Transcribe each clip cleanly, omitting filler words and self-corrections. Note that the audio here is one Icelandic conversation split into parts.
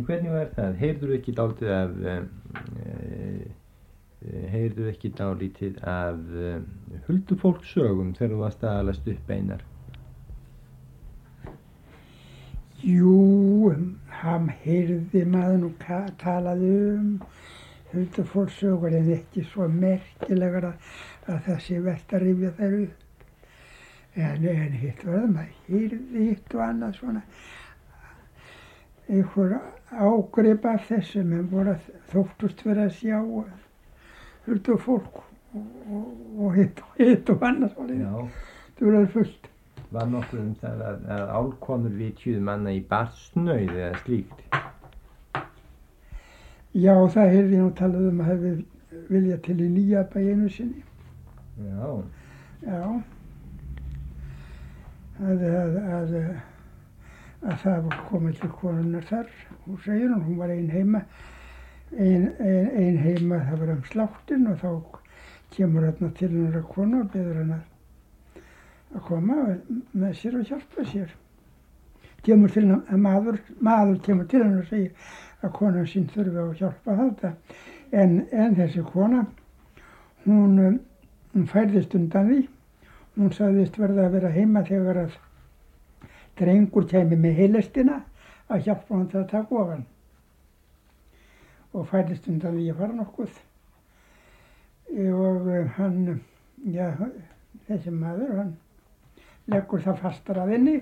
En hvernig var það? Heyrðuð ekki dálítið af huldufólkssögum þegar þú varst að alast upp, Einar? Jú, hann heyrði maður nú talaði huldufólkssögur en ekki svo merkilegar að það sé vert að rifja þær upp. En hitt var það, maður heyrði hitt og annað svona einhver ágrip af þessu, menn voru þóttust vera að sjá huldufólk og hitt og annað svona. Já. Það var fullt. Var nokkuð það að álkonur vitjuðu manna í barsnauð eða slíkt? Já, það heyrði ég nú talað að hefði viljað til í Nýjabæ einu sinni. Já. Já. Að það var komið til konunnar þar. Hún segir hún var ein heima, það var sláttinn og þá kemur þarna til hennar kona og biður hennar að koma með sér og hjálpa sér. Maður kemur til hennar og segir að konan sín þurfi að hjálpa þetta. En þessi kona, hún færðist undan því. Hún sagðist verða að vera heima þegar að drengur kæmi með heilestina að hjálpa hann til að taka ofan. Og færðist undan því að fara nokkuð. Og hann, já, þessi maður, hann leggur það fastar að henni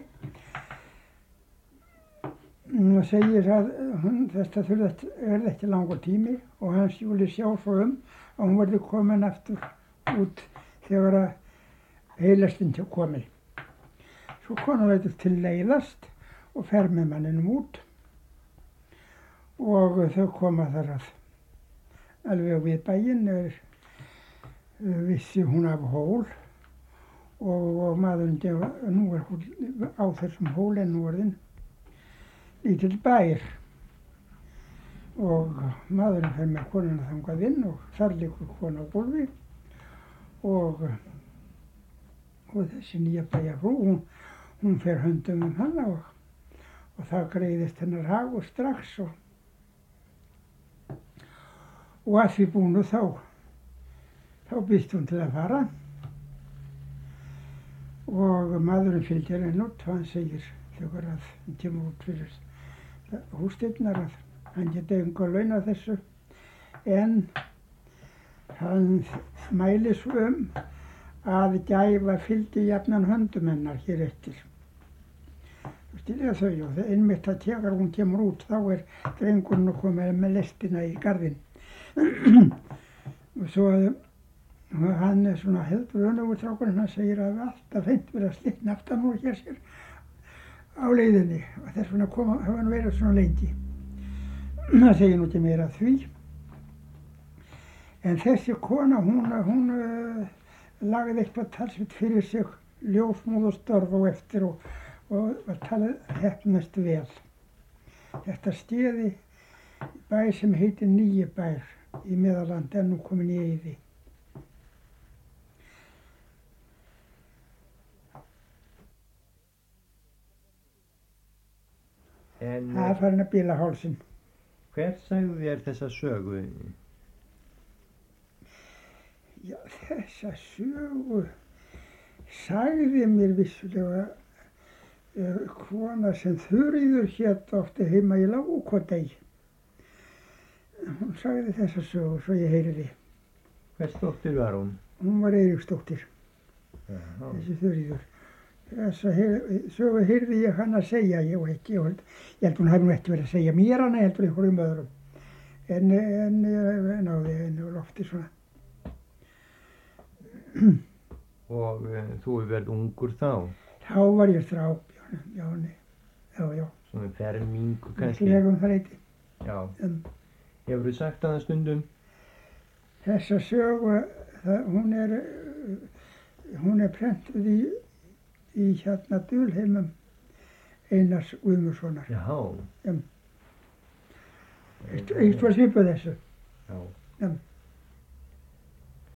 og segir að þetta verði ekki langur tími og hann skuli sjá svo að hún verði komin aftur út þegar að heilestinn til komin. Svo konan lætur til leiðast og fer með manninum út og þau koma þar að alveg við bæinn vissi hún af hól og maðurinn, nú hún á þessum hól en nú orðinn lítill bær og maðurinn fer með konuna þangað inn og þar liggur kona á gólfi og þessi nýja bæjarfrú, hún fer höndum hana og það greiðist hennar hagur strax og að því búnu þá býst hún til að fara og maðurinn fylgir henni út og hann segir þegar að hann kemur út fyrir húsdyrnar að hann geti enga laun af þessu en hann mælir svo að gæfa fylgi jafnan höndum hennar hér eftir. Þú skilja þau og einmitt að þegar hún kemur út þá drengurinn komið með lestina í garðinn og svo hann svona heldur önugur strákurinn, hann segir að alltaf fengt verið að slitna aftan úr hér sér á leiðinni og þess vegna hafa hann verið svona lengi. Það segir nú ekki meira því. En þessi kona, hún lagði eitthvað talsveit fyrir sig ljósmóðustörf og eftir og var talið heppnast vel. Þetta skeði bæ sem heitir Nýjibær í Meðallandi en nú komin í eyði. Það er farin að bíla hálsinn. Hver sagði þér þessa sögu? Já, þessa sögu sagði mér vissulega kona sem Þuríður hét átti heima í Lágukotey. Hún sagði þessa sögu svo ég heyrði. Hvers dóttir var hún? Hún var Eiríksdóttir, þessi Þuríður. Þessa sögu heyrði ég hann að segja, ég held hún hafi nú ekki verið að segja mér hana, ég heldur einhverjum öðrum. En náði henni og lofti svona. Og þú hefur verið ungur þá? Þá var ég já. Svona fermingu kannski? Legum það leyti. Já. Hefur þú sagt hana stundum? Þessa sögu, hún prentuð í hérna dulheimum Einars Guðmundssonar. Já. Eitt var svipað þessu. Já.